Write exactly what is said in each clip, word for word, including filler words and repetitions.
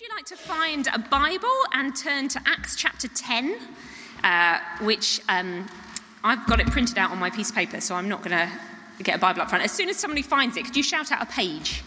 you like to find a Bible and turn to Acts chapter ten, uh, which um, I've got it printed out on my piece of paper, so I'm not going to get a Bible up front. As soon as somebody finds it, could you shout out a page?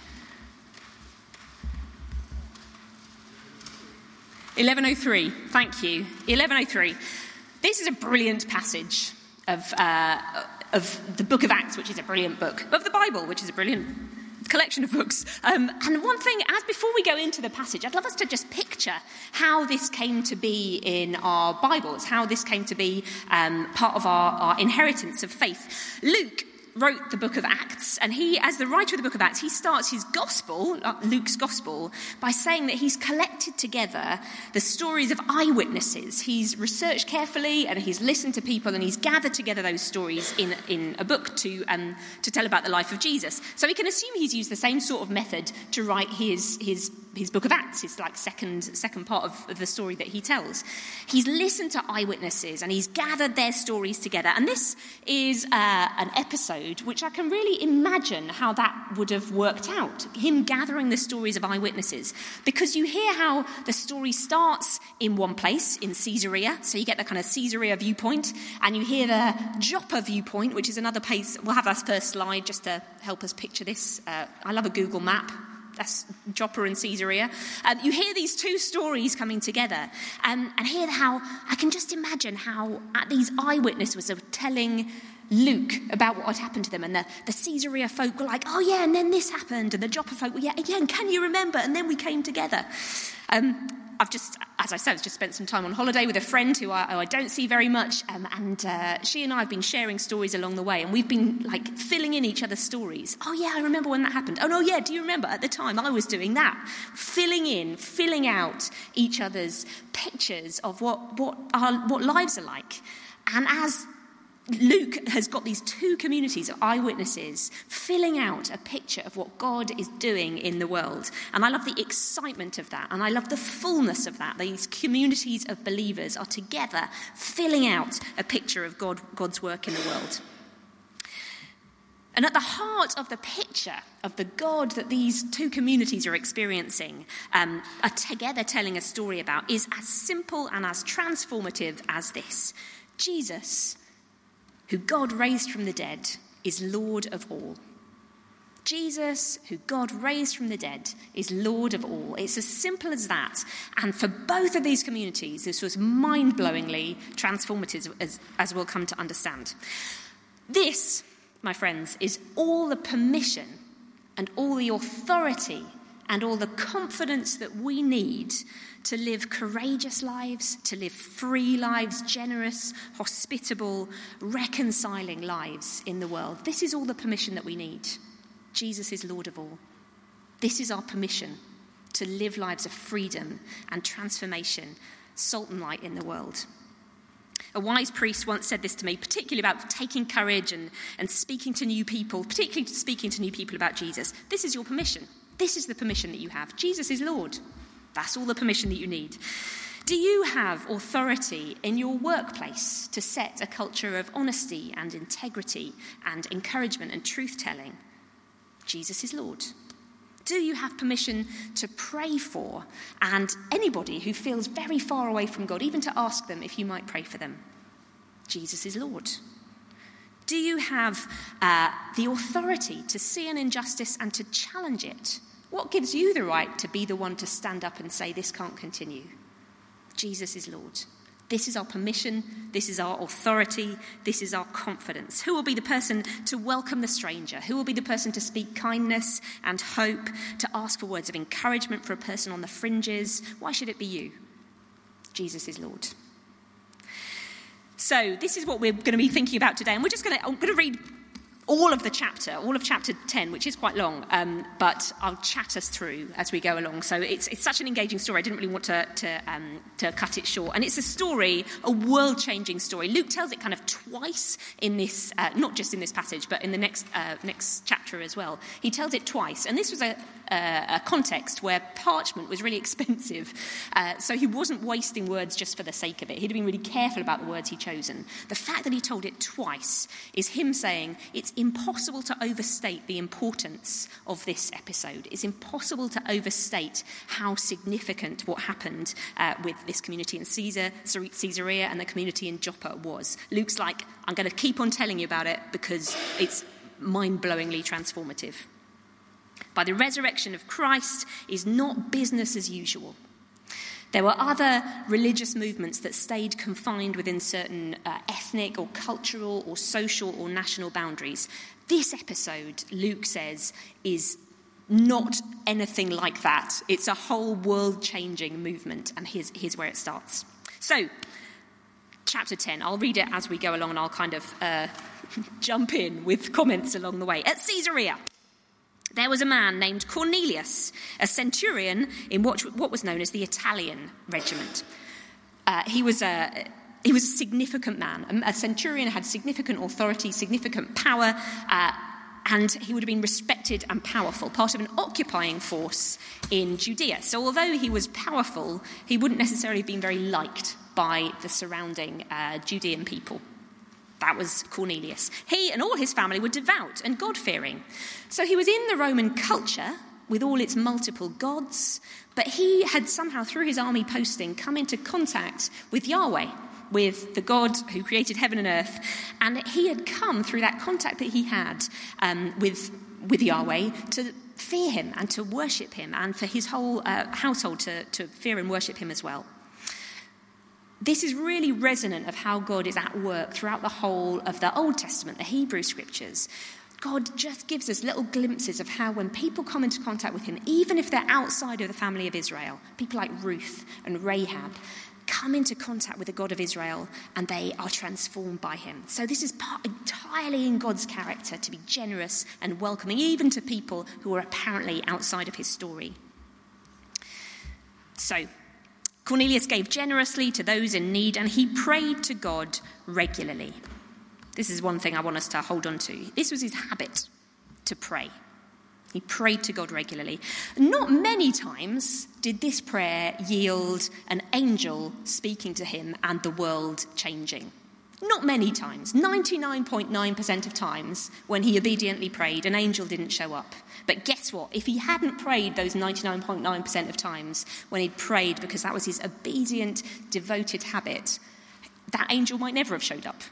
eleven oh three, thank you. eleven oh three. This is a brilliant passage of, uh, of the book of Acts, which is a brilliant book, of the Bible, which is a brilliant collection of books. Um, and one thing, as before we go into the passage, I'd love us to just picture how this came to be in our Bibles, how this came to be um, part of our, our inheritance of faith. Luke wrote the book of Acts, and he, as the writer of the book of Acts, he starts his gospel, Luke's gospel, by saying that he's collected together the stories of eyewitnesses. He's researched carefully, and he's listened to people, and he's gathered together those stories in, in a book to, um, to tell about the life of Jesus. So we can assume he's used the same sort of method to write his, his, his book of Acts, his like second, second part of, of the story that he tells. He's listened to eyewitnesses, and he's gathered their stories together. And this is uh, an episode which I can really imagine how that would have worked out, him gathering the stories of eyewitnesses. Because you hear how the story starts in one place, in Caesarea, so you get the kind of Caesarea viewpoint, and you hear the Joppa viewpoint, which is another place. We'll have our first slide just to help us picture this. Uh, I love a Google map. That's Joppa and Caesarea. Um, you hear these two stories coming together, um, and hear how, I can just imagine how these eyewitnesses were telling Luke about what had happened to them, and the, the Caesarea folk were like, oh yeah, and then this happened, and the Joppa folk were, yeah, yeah, and can you remember? And then we came together. Um, I've just, as I said, I've just spent some time on holiday with a friend who I, who I don't see very much, um, and uh, she and I have been sharing stories along the way, and we've been like filling in each other's stories. Oh yeah, I remember when that happened. Oh no, yeah, do you remember at the time I was doing that? Filling in, filling out each other's pictures of what what our what lives are like. And as Luke has got these two communities of eyewitnesses filling out a picture of what God is doing in the world. And I love the excitement of that. And I love the fullness of that. These communities of believers are together filling out a picture of God, God's work in the world. And at the heart of the picture of the God that these two communities are experiencing, um, are together telling a story about, is as simple and as transformative as this. Jesus, who God raised from the dead, is Lord of all. Jesus, who God raised from the dead, is Lord of all. It's as simple as that. And for both of these communities, this was mind-blowingly transformative, as, as we'll come to understand. This, my friends, is all the permission and all the authority and all the confidence that we need to live courageous lives, to live free lives, generous, hospitable, reconciling lives in the world. This is all the permission that we need. Jesus is Lord of all. This is our permission to live lives of freedom and transformation, salt and light in the world. A wise priest once said this to me, particularly about taking courage and, and speaking to new people, particularly speaking to new people about Jesus. This is your permission. This is the permission that you have. Jesus is Lord. That's all the permission that you need. Do you have authority in your workplace to set a culture of honesty and integrity and encouragement and truth-telling? Jesus is Lord. Do you have permission to pray for and anybody who feels very far away from God, even to ask them if you might pray for them? Jesus is Lord. Do you have uh, the authority to see an injustice and to challenge it? What gives you the right to be the one to stand up and say, this can't continue? Jesus is Lord. This is our permission. This is our authority. This is our confidence. Who will be the person to welcome the stranger? Who will be the person to speak kindness and hope, to ask for words of encouragement for a person on the fringes? Why should it be you? Jesus is Lord. So this is what we're going to be thinking about today. And we're just going to, I'm going to read all of the chapter, all of chapter ten, which is quite long, um, but I'll chat us through as we go along. So it's it's such an engaging story. I didn't really want to to, um, to cut it short. And it's a story, a world-changing story. Luke tells it kind of twice in this, uh, not just in this passage, but in the next uh, next chapter as well. He tells it twice. And this was a, a, a context where parchment was really expensive. Uh, so he wasn't wasting words just for the sake of it. He'd been really careful about the words he'd chosen. The fact that he told it twice is him saying, it's impossible to overstate the importance of this episode. It's impossible to overstate how significant what happened uh, with this community in Caesar, Caesarea and the community in Joppa was. Luke's like, I'm going to keep on telling you about it because it's mind-blowingly transformative. By the resurrection of Christ is not business as usual. There were other religious movements that stayed confined within certain uh, ethnic or cultural or social or national boundaries. This episode, Luke says, is not anything like that. It's a whole world-changing movement, and here's, here's where it starts. So, chapter ten, I'll read it as we go along, and I'll kind of uh, jump in with comments along the way. At Caesarea, there was a man named Cornelius, a centurion in what, what was known as the Italian regiment. Uh, he was a he was a significant man. A, a centurion had significant authority, significant power, uh, and he would have been respected and powerful, part of an occupying force in Judea. So although he was powerful, he wouldn't necessarily have been very liked by the surrounding uh, Judean people. That was Cornelius. He and all his family were devout and God-fearing. So he was in the Roman culture with all its multiple gods, but he had somehow, through his army posting, come into contact with Yahweh, with the God who created heaven and earth. And he had come through that contact that he had um, with, with Yahweh to fear him and to worship him, and for his whole uh, household to, to fear and worship him as well. This is really resonant of how God is at work throughout the whole of the Old Testament, the Hebrew scriptures. God just gives us little glimpses of how when people come into contact with him, even if they're outside of the family of Israel, people like Ruth and Rahab come into contact with the God of Israel and they are transformed by him. So this is part entirely in God's character to be generous and welcoming, even to people who are apparently outside of his story. So Cornelius gave generously to those in need, and he prayed to God regularly. This is one thing I want us to hold on to. This was his habit, to pray. He prayed to God regularly. Not many times did this prayer yield an angel speaking to him and the world changing. Not many times. ninety-nine point nine percent of times when he obediently prayed, an angel didn't show up. But guess what? If he hadn't prayed those ninety-nine point nine percent of times when he'd prayed because that was his obedient, devoted habit, that angel might never have showed up.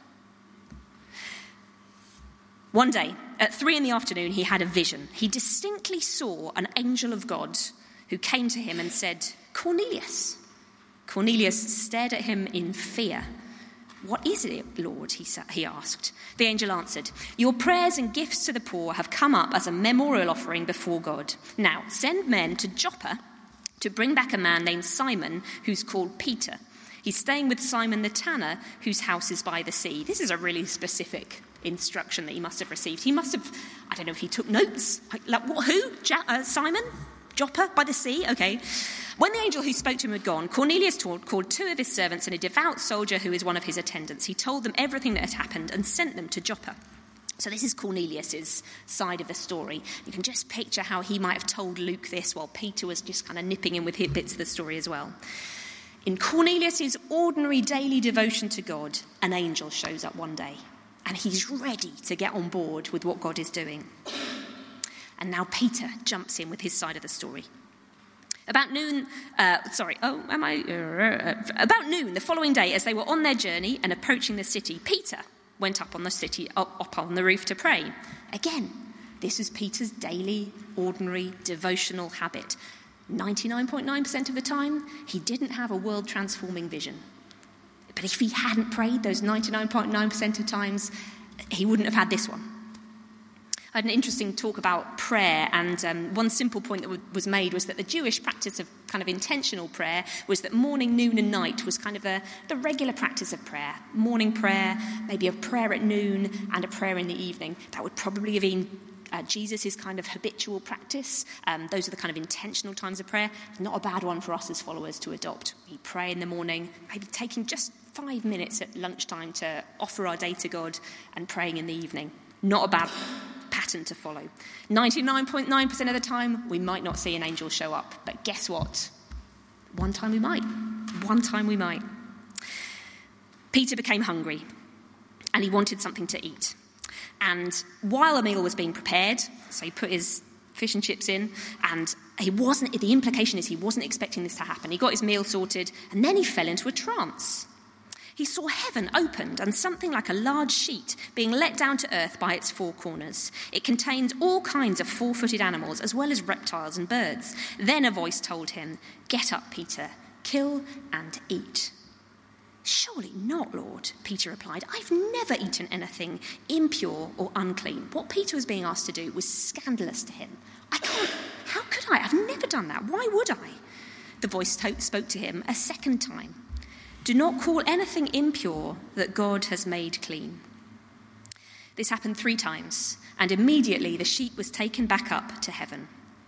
One day, at three in the afternoon, he had a vision. He distinctly saw an angel of God who came to him and said, "Cornelius." Cornelius stared at him in fear. "What is it, Lord?" he, sa- he asked. The angel answered, "Your prayers and gifts to the poor have come up as a memorial offering before God. Now, send men to Joppa to bring back a man named Simon, who's called Peter. He's staying with Simon the tanner, whose house is by the sea." This is a really specific instruction that he must have received. He must have, I don't know if he took notes. Like, what, who? Ja- uh, Simon? Joppa by the sea? Okay. When the angel who spoke to him had gone, Cornelius told, called two of his servants and a devout soldier who is one of his attendants. He told them everything that had happened and sent them to Joppa. So this is Cornelius's side of the story. You can just picture how he might have told Luke this while Peter was just kind of nipping in with his bits of the story as well. In Cornelius's ordinary daily devotion to God, an angel shows up one day, and he's ready to get on board with what God is doing. And now Peter jumps in with his side of the story. About noon, uh, sorry, oh, am I? Uh, about noon the following day, as they were on their journey and approaching the city, Peter went up on the city, up, up on the roof to pray. Again, this was Peter's daily, ordinary, devotional habit. ninety-nine point nine percent of the time, he didn't have a world-transforming vision. But if he hadn't prayed those ninety-nine point nine percent of times, he wouldn't have had this one. I had an interesting talk about prayer, and um, one simple point that w- was made was that the Jewish practice of kind of intentional prayer was that morning, noon and night was kind of a, the regular practice of prayer. Morning prayer, maybe a prayer at noon and a prayer in the evening. That would probably have been uh, Jesus' kind of habitual practice. Um, those are the kind of intentional times of prayer. Not a bad one for us as followers to adopt. We pray in the morning, maybe taking just five minutes at lunchtime to offer our day to God, and praying in the evening. Not a bad pattern to follow. ninety-nine point nine percent of the time, we might not see an angel show up. But guess what? One time we might. One time we might. Peter became hungry, and he wanted something to eat. And while a meal was being prepared, so he put his fish and chips in, and he wasn't, the implication is he wasn't expecting this to happen. He got his meal sorted, and then he fell into a trance. He saw heaven opened and something like a large sheet being let down to earth by its four corners. It contained all kinds of four-footed animals, as well as reptiles and birds. Then a voice told him, "Get up, Peter, kill and eat." "Surely not, Lord," Peter replied. "I've never eaten anything impure or unclean." What Peter was being asked to do was scandalous to him. I can't, how could I? I've never done that. Why would I? The voice to- spoke to him a second time. "Do not call anything impure that God has made clean." This happened three times, and immediately the sheet was taken back up to heaven.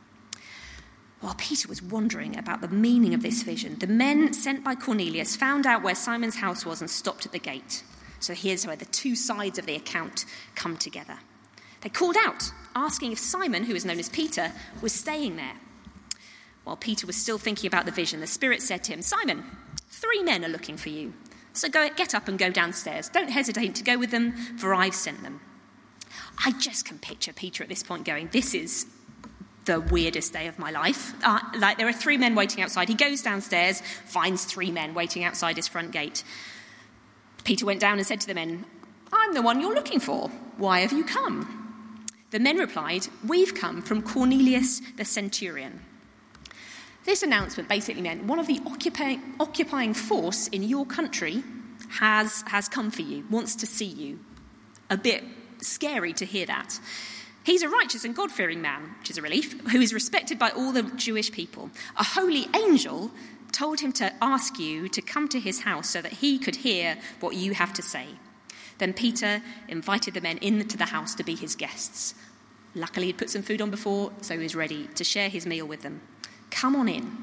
While Peter was wondering about the meaning of this vision, the men sent by Cornelius found out where Simon's house was and stopped at the gate. So here's where the two sides of the account come together. They called out, asking if Simon, who is known as Peter, was staying there. While Peter was still thinking about the vision, the Spirit said to him, "Simon, three men are looking for you. So go, get up and go downstairs. Don't hesitate to go with them, for I've sent them." I just can picture Peter at this point going, this is the weirdest day of my life. Uh, like there are three men waiting outside. He goes downstairs, finds three men waiting outside his front gate. Peter went down and said to the men, "I'm the one you're looking for. Why have you come?" The men replied, "We've come from Cornelius the centurion." This announcement basically meant one of the occupying, occupying force in your country has, has come for you, wants to see you. A bit scary to hear that. He's a righteous and God-fearing man, which is a relief, who is respected by all the Jewish people. A holy angel told him to ask you to come to his house so that he could hear what you have to say. Then Peter invited the men into the house to be his guests. Luckily, he'd put some food on before, so he was ready to share his meal with them. Come on in.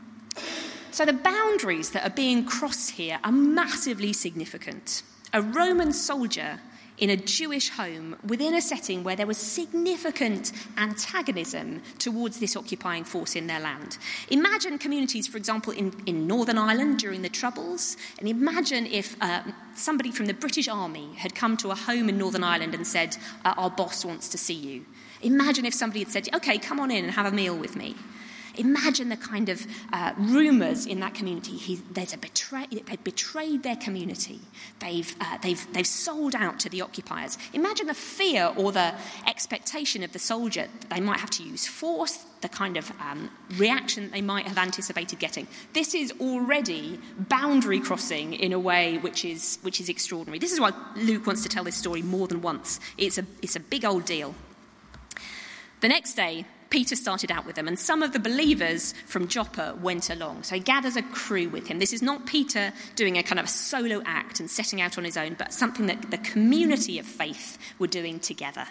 So the boundaries that are being crossed here are massively significant. A Roman soldier in a Jewish home within a setting where there was significant antagonism towards this occupying force in their land. Imagine communities, for example, in, in Northern Ireland during the Troubles, and imagine if uh, somebody from the British Army had come to a home in Northern Ireland and said, uh, "Our boss wants to see you." Imagine if somebody had said, "Okay, come on in and have a meal with me." Imagine the kind of uh, rumours in that community. He, there's a betray. They've betrayed their community. They've uh, they've they've sold out to the occupiers. Imagine the fear or the expectation of the soldier that they might have to use force. The kind of um, reaction they might have anticipated getting. This is already boundary crossing in a way which is which is extraordinary. This is why Luke wants to tell this story more than once. It's a it's a big old deal. The next day, Peter started out with them, and some of the believers from Joppa went along. So he gathers a crew with him. This is not Peter doing a kind of a solo act and setting out on his own, but something that the community of faith were doing together.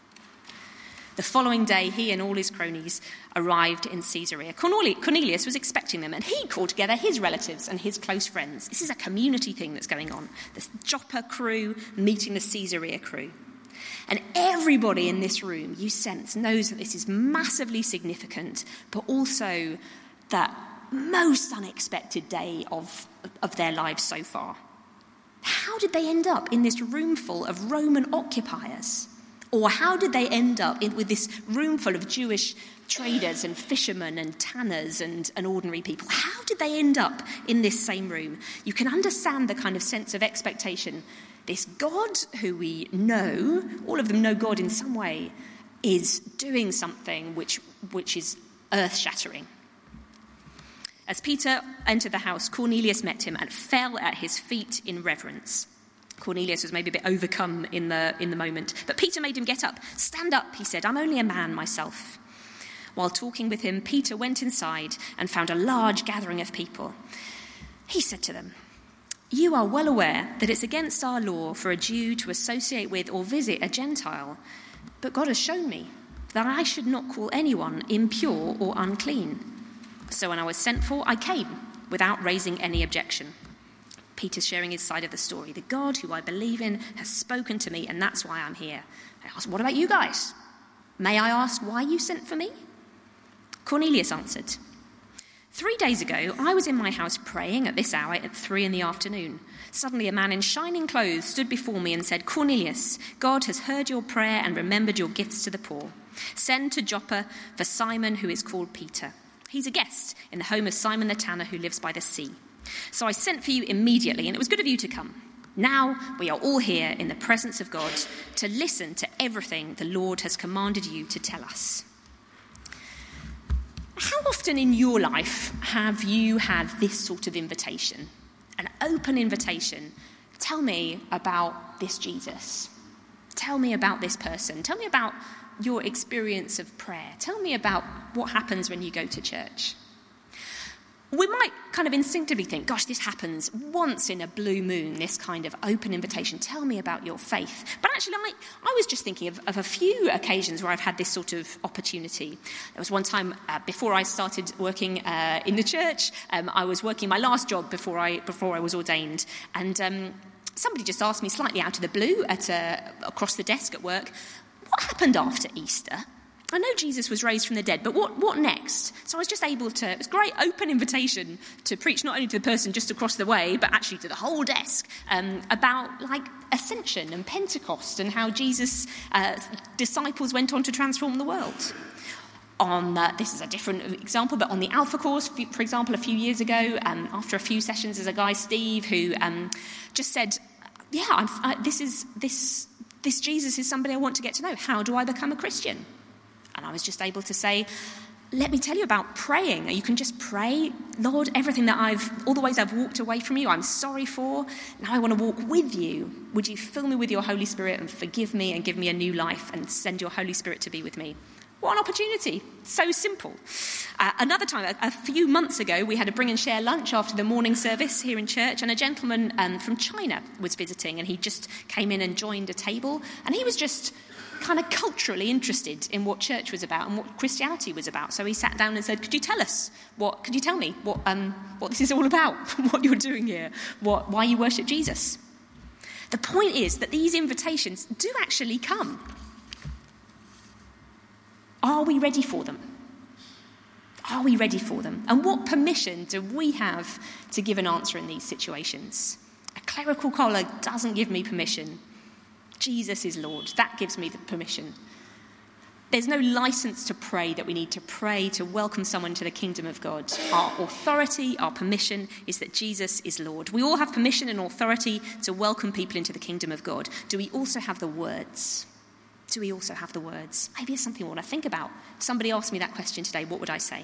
The following day, he and all his cronies arrived in Caesarea. Cornelius was expecting them, and he called together his relatives and his close friends. This is a community thing that's going on. The Joppa crew meeting the Caesarea crew. And everybody in this room, you sense, knows that this is massively significant, but also the most unexpected day of, of their lives so far. How did they end up in this room full of Roman occupiers? Or how did they end up in, with this room full of Jewish traders and fishermen and tanners and, and ordinary people? How did they end up in this same room? You can understand the kind of sense of expectation. This God who we know, all of them know God in some way, is doing something which, which is earth-shattering. As Peter entered the house, Cornelius met him and fell at his feet in reverence. Cornelius was maybe a bit overcome in the, in the moment, but Peter made him get up. "Stand up," he said. "I'm only a man myself." While talking with him, Peter went inside and found a large gathering of people. He said to them, "You are well aware that it's against our law for a Jew to associate with or visit a Gentile, but God has shown me that I should not call anyone impure or unclean. So when I was sent for, I came without raising any objection." Peter's sharing his side of the story. "The God who I believe in has spoken to me, and that's why I'm here." I asked, "What about you guys? May I ask why you sent for me?" Cornelius answered, Three days ago, I was in my house praying at this hour at three in the afternoon. Suddenly a man in shining clothes stood before me and said, 'Cornelius, God has heard your prayer and remembered your gifts to the poor. Send to Joppa for Simon, who is called Peter. He's a guest in the home of Simon the tanner, who lives by the sea.' So I sent for you immediately, and it was good of you to come. Now we are all here in the presence of God to listen to everything the Lord has commanded you to tell us." How often in your life have you had this sort of invitation? An open invitation. Tell me about this Jesus. Tell me about this person. Tell me about your experience of prayer. Tell me about what happens when you go to church. We might kind of instinctively think, gosh, this happens once in a blue moon, this kind of open invitation. Tell me about your faith. But actually, I, I was just thinking of, of a few occasions where I've had this sort of opportunity. There was one time uh, before I started working uh, in the church, um, I was working my last job before I before I was ordained. And um, somebody just asked me slightly out of the blue at a, across the desk at work, what happened after Easter? I know Jesus was raised from the dead, but what, what next? So I was just able to, it was a great open invitation to preach not only to the person just across the way, but actually to the whole desk um, about like ascension and Pentecost and how Jesus' uh, disciples went on to transform the world. On uh, this is a different example, but on the Alpha course, for example, a few years ago, um, after a few sessions, there's a guy, Steve, who um, just said, yeah, I'm, uh, this is this this Jesus is somebody I want to get to know. How do I become a Christian? And I was just able to say, let me tell you about praying. You can just pray, Lord, everything that I've, all the ways I've walked away from you, I'm sorry for. Now I want to walk with you. Would you fill me with your Holy Spirit and forgive me and give me a new life and send your Holy Spirit to be with me? What an opportunity. So simple. Uh, another time, a, a few months ago, we had a bring and share lunch after the morning service here in church, and a gentleman um, from China was visiting, and he just came in and joined a table, and he was just kind of culturally interested in what church was about and what Christianity was about. So he sat down and said, could you tell us, what, could you tell me what um, what this is all about, what you're doing here, what, why you worship Jesus? The point is that these invitations do actually come. Are we ready for them? Are we ready for them? And what permission do we have to give an answer in these situations? A clerical collar doesn't give me permission. Jesus is Lord. That gives me the permission. There's no license to pray that we need to pray to welcome someone to the kingdom of God. Our authority, our permission is that Jesus is Lord. We all have permission and authority to welcome people into the kingdom of God. Do we also have the words? Do we also have the words? Maybe it's something I want to think about. If somebody asked me that question today, what would I say?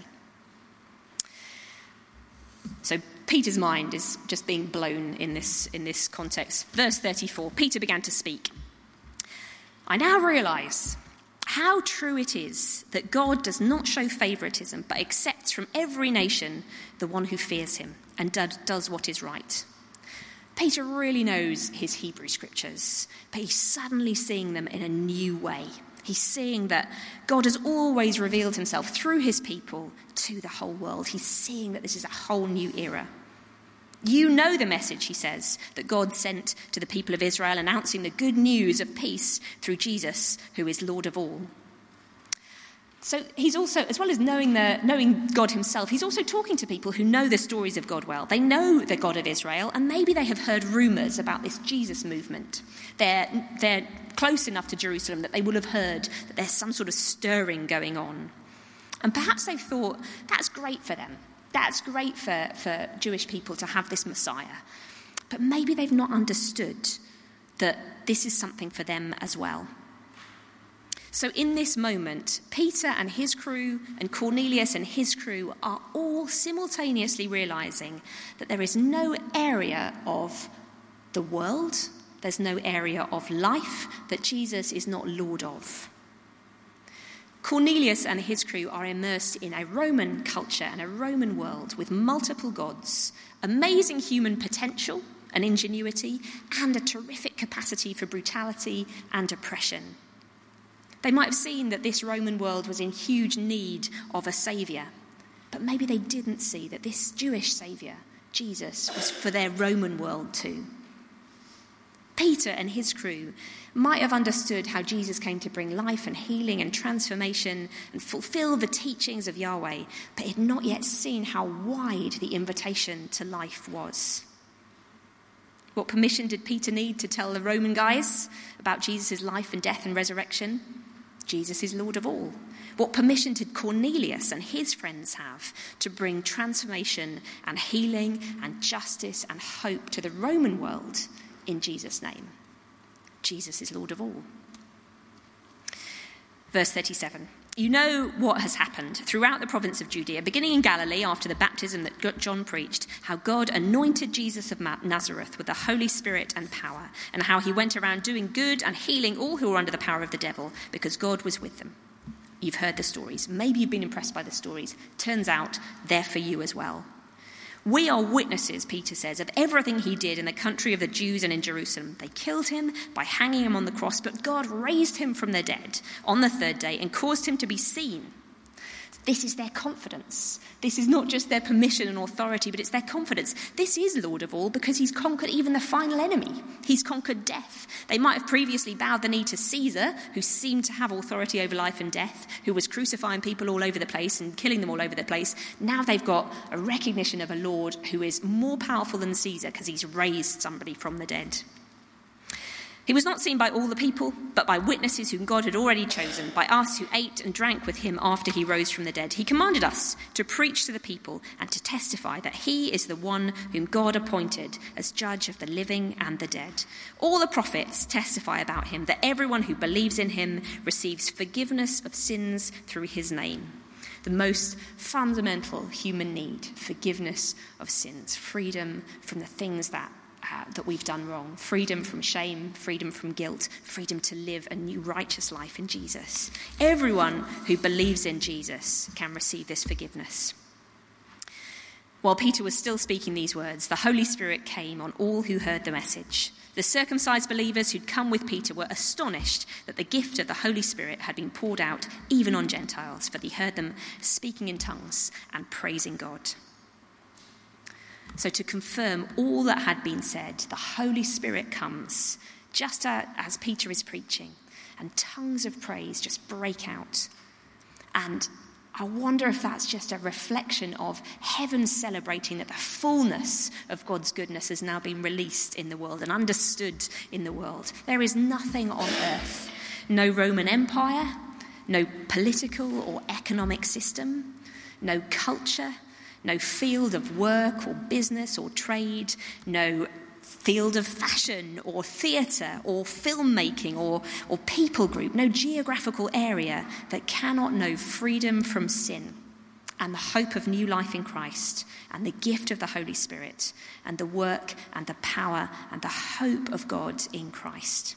So Peter's mind is just being blown in this, in this context. Verse thirty-four, Peter began to speak. I now realise how true it is that God does not show favouritism, but accepts from every nation the one who fears him and does what is right. Peter really knows his Hebrew scriptures, but he's suddenly seeing them in a new way. He's seeing that God has always revealed himself through his people to the whole world. He's seeing that this is a whole new era. You know the message, he says, that God sent to the people of Israel, announcing the good news of peace through Jesus, who is Lord of all. So he's also, as well as knowing the, knowing God himself, he's also talking to people who know the stories of God well. They know the God of Israel, and maybe they have heard rumours about this Jesus movement. They're, they're close enough to Jerusalem that they will have heard that there's some sort of stirring going on. And perhaps they've thought, that's great for them. That's great for, for Jewish people to have this Messiah. But maybe they've not understood that this is something for them as well. So in this moment, Peter and his crew and Cornelius and his crew are all simultaneously realising that there is no area of the world, there's no area of life that Jesus is not Lord of. Cornelius and his crew are immersed in a Roman culture and a Roman world with multiple gods, amazing human potential and ingenuity, and a terrific capacity for brutality and oppression. They might have seen that this Roman world was in huge need of a saviour, but maybe they didn't see that this Jewish saviour, Jesus, was for their Roman world too. Peter and his crew might have understood how Jesus came to bring life and healing and transformation and fulfill the teachings of Yahweh, but had not yet seen how wide the invitation to life was. What permission did Peter need to tell the Roman guys about Jesus' life and death and resurrection? Jesus is Lord of all. What permission did Cornelius and his friends have to bring transformation and healing and justice and hope to the Roman world in Jesus' name? Jesus is Lord of all. Verse thirty-seven. You know what has happened throughout the province of Judea, beginning in Galilee after the baptism that John preached, how God anointed Jesus of Nazareth with the Holy Spirit and power, and how he went around doing good and healing all who were under the power of the devil, because God was with them. You've heard the stories. Maybe you've been impressed by the stories. Turns out they're for you as well. We are witnesses, Peter says, of everything he did in the country of the Jews and in Jerusalem. They killed him by hanging him on the cross, but God raised him from the dead on the third day and caused him to be seen. This is their confidence. This is not just their permission and authority, but it's their confidence. This is Lord of all because he's conquered even the final enemy. He's conquered death. They might have previously bowed the knee to Caesar, who seemed to have authority over life and death, who was crucifying people all over the place and killing them all over the place. Now they've got a recognition of a Lord who is more powerful than Caesar because he's raised somebody from the dead. He was not seen by all the people, but by witnesses whom God had already chosen, by us who ate and drank with him after he rose from the dead. He commanded us to preach to the people and to testify that he is the one whom God appointed as judge of the living and the dead. All the prophets testify about him, that everyone who believes in him receives forgiveness of sins through his name. The most fundamental human need, forgiveness of sins, freedom from the things that Uh, that we've done wrong, freedom from shame, freedom from guilt, freedom to live a new righteous life in Jesus. Everyone who believes in Jesus can receive this forgiveness. While Peter was still speaking these words, the Holy Spirit came on all who heard the message. The circumcised believers who'd come with Peter were astonished that the gift of the Holy Spirit had been poured out even on Gentiles, for they heard them speaking in tongues and praising God. So to confirm all that had been said, the Holy Spirit comes just as Peter is preaching, and tongues of praise just break out. And I wonder if that's just a reflection of heaven celebrating that the fullness of God's goodness has now been released in the world and understood in the world. There is nothing on earth, no Roman Empire, no political or economic system, no culture, no field of work or business or trade, no field of fashion or theatre or filmmaking or, or people group, no geographical area that cannot know freedom from sin and the hope of new life in Christ and the gift of the Holy Spirit and the work and the power and the hope of God in Christ.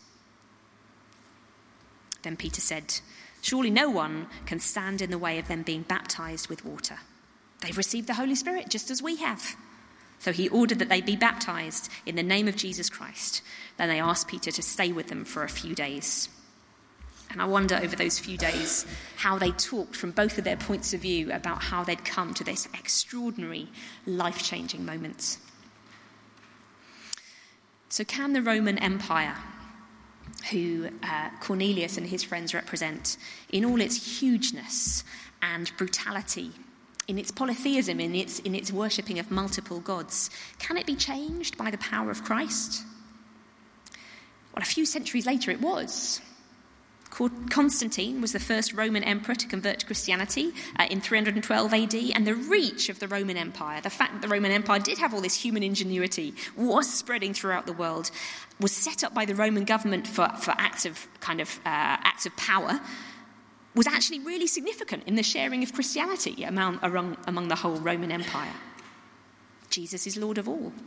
Then Peter said, "Surely no one can stand in the way of them being baptized with water. They've received the Holy Spirit just as we have." So he ordered that they be baptized in the name of Jesus Christ. Then they asked Peter to stay with them for a few days. And I wonder over those few days how they talked from both of their points of view about how they'd come to this extraordinary, life-changing moment. So can the Roman Empire, who uh, Cornelius and his friends represent, in all its hugeness and brutality, in its polytheism, in its, in its worshipping of multiple gods, can it be changed by the power of Christ? Well, a few centuries later it was. Constantine was the first Roman emperor to convert to Christianity uh, in three hundred twelve A D, and the reach of the Roman Empire, the fact that the Roman Empire did have all this human ingenuity, was spreading throughout the world, was set up by the Roman government for, for acts of kind of uh, acts of power, was actually really significant in the sharing of Christianity among, among, among the whole Roman Empire. Jesus is Lord of all.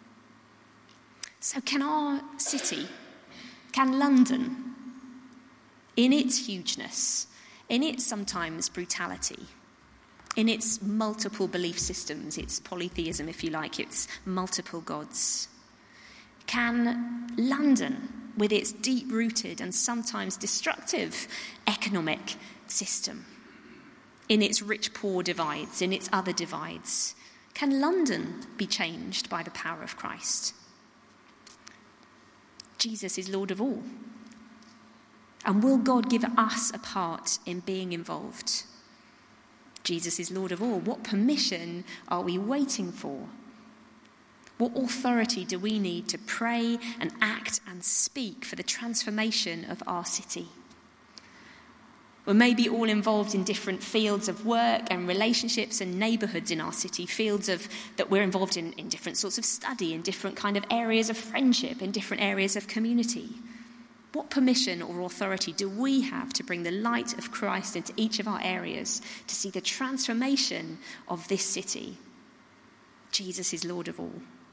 So can our city, can London, in its hugeness, in its sometimes brutality, in its multiple belief systems, its polytheism, if you like, its multiple gods, can London, with its deep-rooted and sometimes destructive economic system, in its rich-poor divides, in its other divides, can London be changed by the power of Christ? Jesus is Lord of all. And will God give us a part in being involved? Jesus is Lord of all. What permission are we waiting for? What authority do we need to pray and act and speak for the transformation of our city? We're maybe all involved in different fields of work and relationships and neighbourhoods in our city, fields of that we're involved in, in different sorts of study, in different kind of areas of friendship, in different areas of community. What permission or authority do we have to bring the light of Christ into each of our areas to see the transformation of this city? Jesus is Lord of all.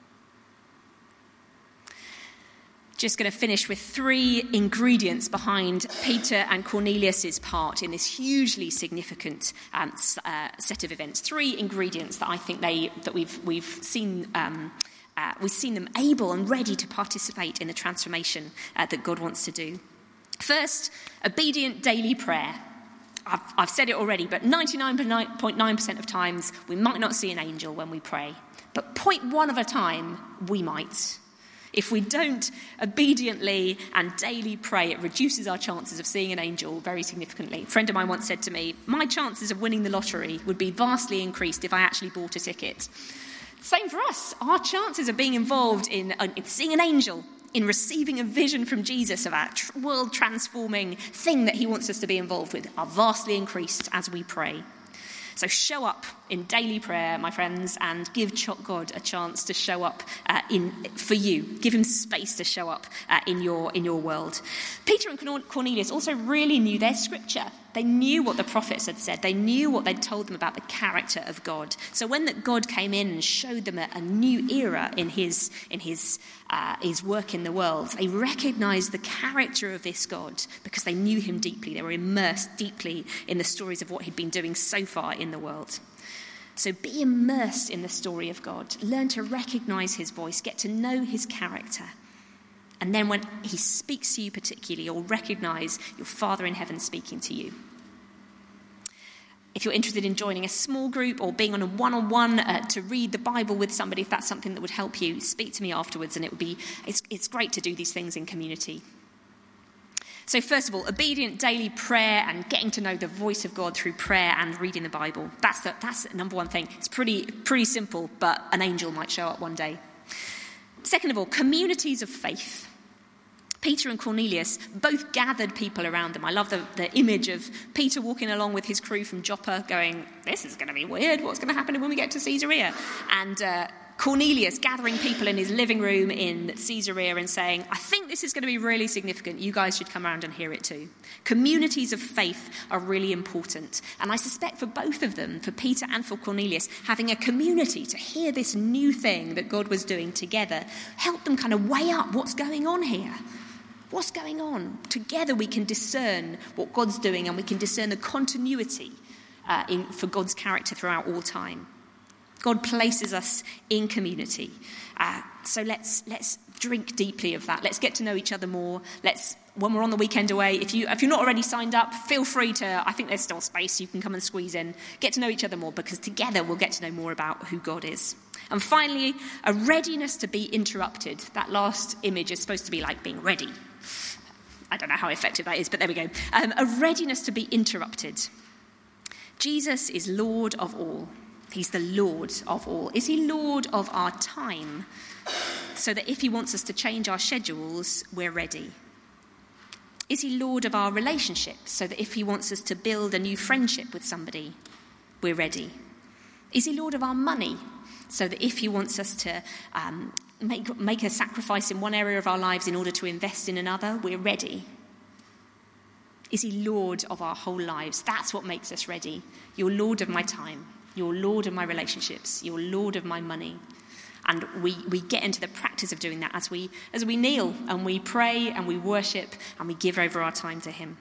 Just going to finish with three ingredients behind Peter and Cornelius's part in this hugely significant um, uh, set of events. Three ingredients that I think they that we've we've seen. Um, Uh, we've seen them able and ready to participate in the transformation uh, that God wants to do. First, obedient daily prayer. I've, I've said it already, but ninety-nine point nine percent of times we might not see an angel when we pray. But zero point one of a time, we might. If we don't obediently and daily pray, it reduces our chances of seeing an angel very significantly. A friend of mine once said to me, my chances of winning the lottery would be vastly increased if I actually bought a ticket. Same for us. Our chances of being involved in, uh, in seeing an angel, in receiving a vision from Jesus of our tr- world-transforming thing that he wants us to be involved with are vastly increased as we pray. So show up in daily prayer, my friends, and give God a chance to show up uh, in for you. Give him space to show up uh, in your in your world. Peter and Cornelius also really knew their scripture. They knew what the prophets had said. They knew what they'd told them about the character of God. So when that God came in and showed them a, a new era in his in his uh, his work in the world, they recognised the character of this God because they knew him deeply. They were immersed deeply in the stories of what he'd been doing so far in the world. So be immersed in the story of God. Learn to recognise his voice. Get to know his character. And then when he speaks to you particularly, you'll recognise your Father in heaven speaking to you. If you're interested in joining a small group or being on a one-on-one uh, to read the Bible with somebody, if that's something that would help you, speak to me afterwards, and it would be it's, it's great to do these things in community. So first of all, obedient daily prayer and getting to know the voice of God through prayer and reading the Bible. That's the, that's the number one thing. It's pretty pretty simple, but an angel might show up one day. Second of all, communities of faith. Peter and Cornelius both gathered people around them. I love the, the image of Peter walking along with his crew from Joppa going, this is going to be weird. What's going to happen when we get to Caesarea? And uh, Cornelius gathering people in his living room in Caesarea and saying, I think this is going to be really significant. You guys should come around and hear it too. Communities of faith are really important. And I suspect for both of them, for Peter and for Cornelius, having a community to hear this new thing that God was doing together helped them kind of weigh up what's going on here. What's going on? Together we can discern what God's doing and we can discern the continuity uh, in, for God's character throughout all time. God places us in community. Uh, so let's let's drink deeply of that. Let's get to know each other more. Let's, when we're on the weekend away, if, you, if you're not already signed up, feel free to, I think there's still space, you can come and squeeze in. Get to know each other more because together we'll get to know more about who God is. And finally, a readiness to be interrupted. That last image is supposed to be like being ready. I don't know how effective that is, but there we go. Um, a readiness to be interrupted. Jesus is Lord of all. He's the Lord of all. Is he Lord of our time? So that if he wants us to change our schedules, we're ready. Is he Lord of our relationships? So that if he wants us to build a new friendship with somebody, we're ready. Is he Lord of our money? So that if he wants us to um, make, make a sacrifice in one area of our lives in order to invest in another, we're ready. Is he Lord of our whole lives? That's what makes us ready. You're Lord of my time. You're Lord of my relationships. You're Lord of my money. And we, we get into the practice of doing that as we as we kneel and we pray and we worship and we give over our time to him.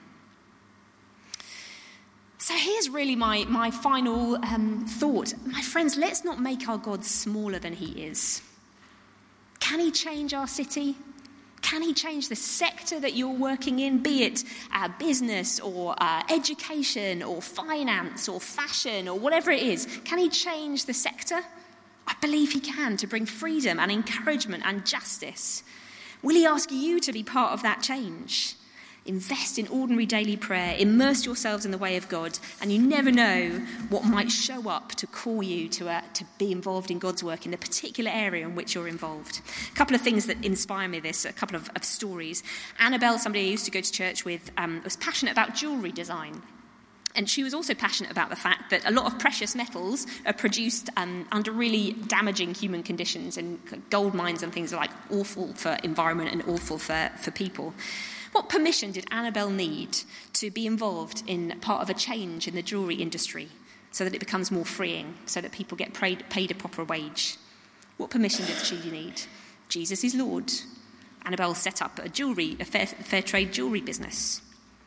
So here's really my, my final um, thought. My friends, let's not make our God smaller than he is. Can he change our city? Can he change the sector that you're working in, be it uh, business or uh, education or finance or fashion or whatever it is? Can he change the sector? I believe he can, to bring freedom and encouragement and justice. Will he ask you to be part of that change? Invest in ordinary daily prayer, immerse yourselves in the way of God, and you never know what might show up to call you to, uh, to be involved in God's work in the particular area in which you're involved. A couple of things that inspire me this, a couple of, of stories. Annabelle, somebody I used to go to church with, um, was passionate about jewellery design. And she was also passionate about the fact that a lot of precious metals are produced um, under really damaging human conditions, and gold mines and things are like awful for environment and awful for, for people. What permission did Annabelle need to be involved in part of a change in the jewellery industry so that it becomes more freeing, so that people get paid, paid a proper wage? What permission did she need? Jesus is Lord. Annabelle set up a jewellery, a fair, fair trade jewellery business.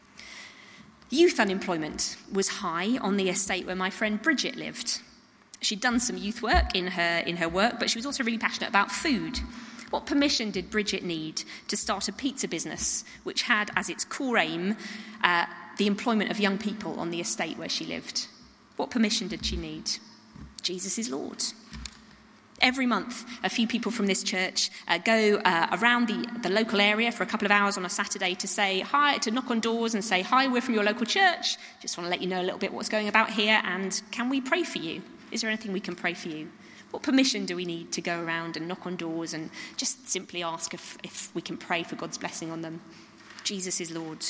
Youth unemployment was high on the estate where my friend Bridget lived. She'd done some youth work in her in her work, but she was also really passionate about food. What permission did Bridget need to start a pizza business, which had as its core aim uh, the employment of young people on the estate where she lived? What permission did she need? Jesus is Lord. Every month, a few people from this church uh, go uh, around the, the local area for a couple of hours on a Saturday to say hi, to knock on doors and say, hi, we're from your local church. Just want to let you know a little bit what's going about here, and can we pray for you? Is there anything we can pray for you? What permission do we need to go around and knock on doors and just simply ask if, if we can pray for God's blessing on them? Jesus is Lord.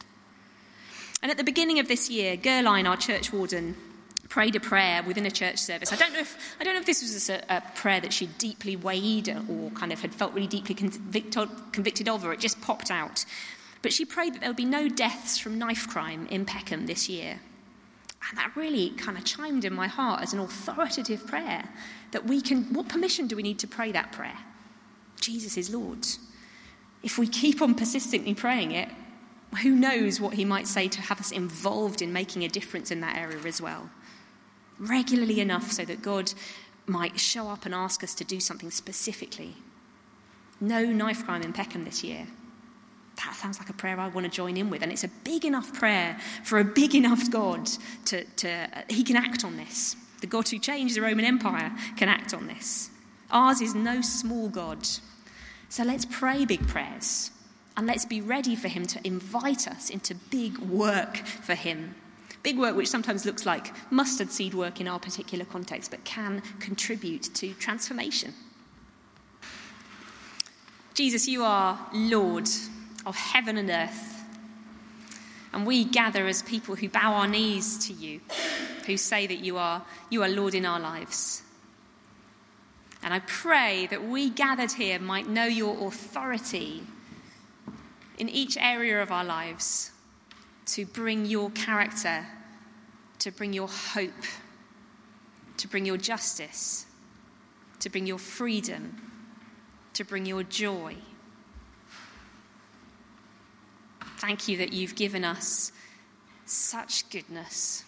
And at the beginning of this year, Gerline, our church warden, prayed a prayer within a church service. I don't know if I don't know if this was a, a prayer that she deeply weighed or kind of had felt really deeply convicted, convicted of, or it just popped out. But she prayed that there would be no deaths from knife crime in Peckham this year. And that really kind of chimed in my heart as an authoritative prayer, that we can, what permission do we need to pray that prayer? Jesus is Lord. If we keep on persistently praying it, who knows what he might say to have us involved in making a difference in that area as well. Regularly enough so that God might show up and ask us to do something specifically. No knife crime in Peckham this year. That sounds like a prayer I want to join in with. And it's a big enough prayer for a big enough God to, to uh, he can act on this. The God who changed the Roman Empire can act on this. Ours is no small God. So let's pray big prayers. And let's be ready for him to invite us into big work for him. Big work which sometimes looks like mustard seed work in our particular context, but can contribute to transformation. Jesus, you are Lord of heaven and earth. And we gather as people who bow our knees to you, who say that you are, you are Lord in our lives. And I pray that we gathered here might know your authority in each area of our lives, to bring your character, to bring your hope, to bring your justice, to bring your freedom, to bring your joy. Thank you that you've given us such goodness,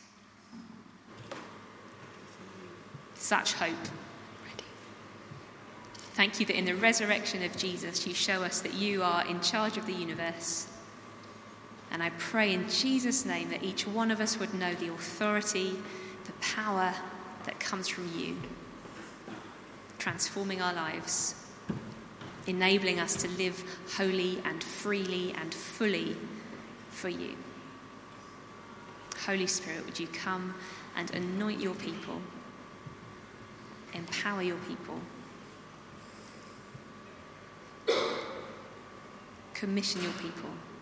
such hope. Thank you that in the resurrection of Jesus, you show us that you are in charge of the universe. And I pray in Jesus' name that each one of us would know the authority, the power that comes from you, transforming our lives, enabling us to live wholly and freely and fully for you. Holy Spirit, would you come and anoint your people, empower your people, commission your people.